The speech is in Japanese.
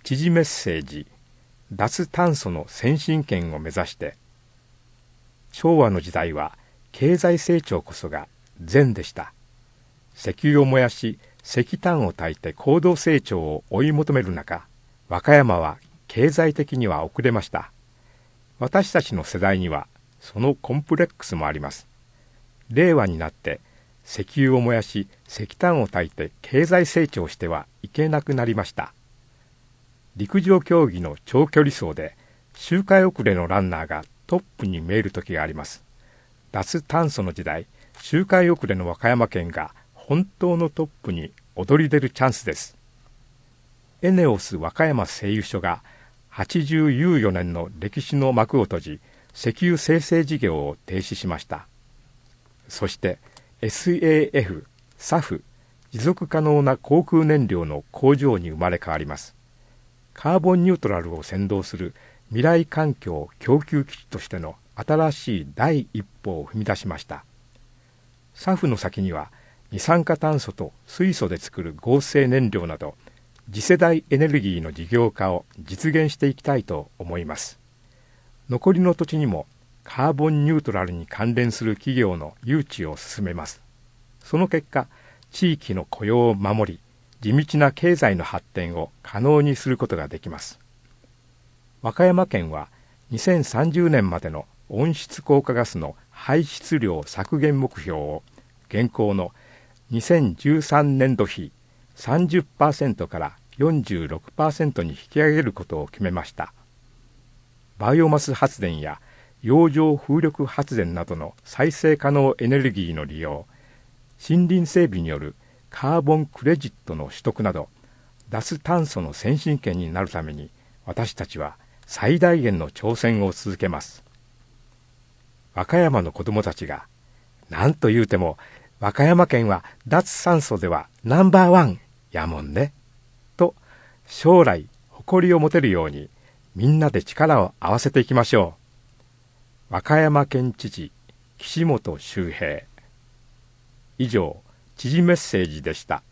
知事メッセージ、脱炭素の先進権を目指して。昭和の時代は経済成長こそが善でした。石油を燃やし石炭を焚いて高度成長を追い求める中、和歌山は経済的には遅れました。私たちの世代にはそのコンプレックスもあります。令和になって石油を燃やし石炭を焚いて経済成長してはいけなくなりました。陸上競技の長距離走で周回遅れのランナーがトップに見える時があります。脱炭素の時代、周回遅れの和歌山県が本当のトップに躍り出るチャンスです。エネオス和歌山製油所が84年の歴史の幕を閉じ、石油精製事業を停止しました。そして SAF、SAF、持続可能な航空燃料の工場に生まれ変わります。カーボンニュートラルを先導する未来環境供給基地としての新しい第一歩を踏み出しました。SAFの先には二酸化炭素と水素で作る合成燃料など次世代エネルギーの事業化を実現していきたいと思います。残りの土地にもカーボンニュートラルに関連する企業の誘致を進めます。その結果、地域の雇用を守り、地道な経済の発展を可能にすることができます。和歌山県は2030年までの温室効果ガスの排出量削減目標を現行の2013年度比 30% から 46% に引き上げることを決めました。バイオマス発電や洋上風力発電などの再生可能エネルギーの利用、森林整備によるカーボンクレジットの取得など、脱炭素の先進権になるために私たちは最大限の挑戦を続けます。和歌山の子どもたちが、なんと言うても和歌山県は脱炭素ではナンバーワンやもんね、と将来誇りを持てるようにみんなで力を合わせていきましょう。和歌山県知事岸本周平。以上、知事メッセージでした。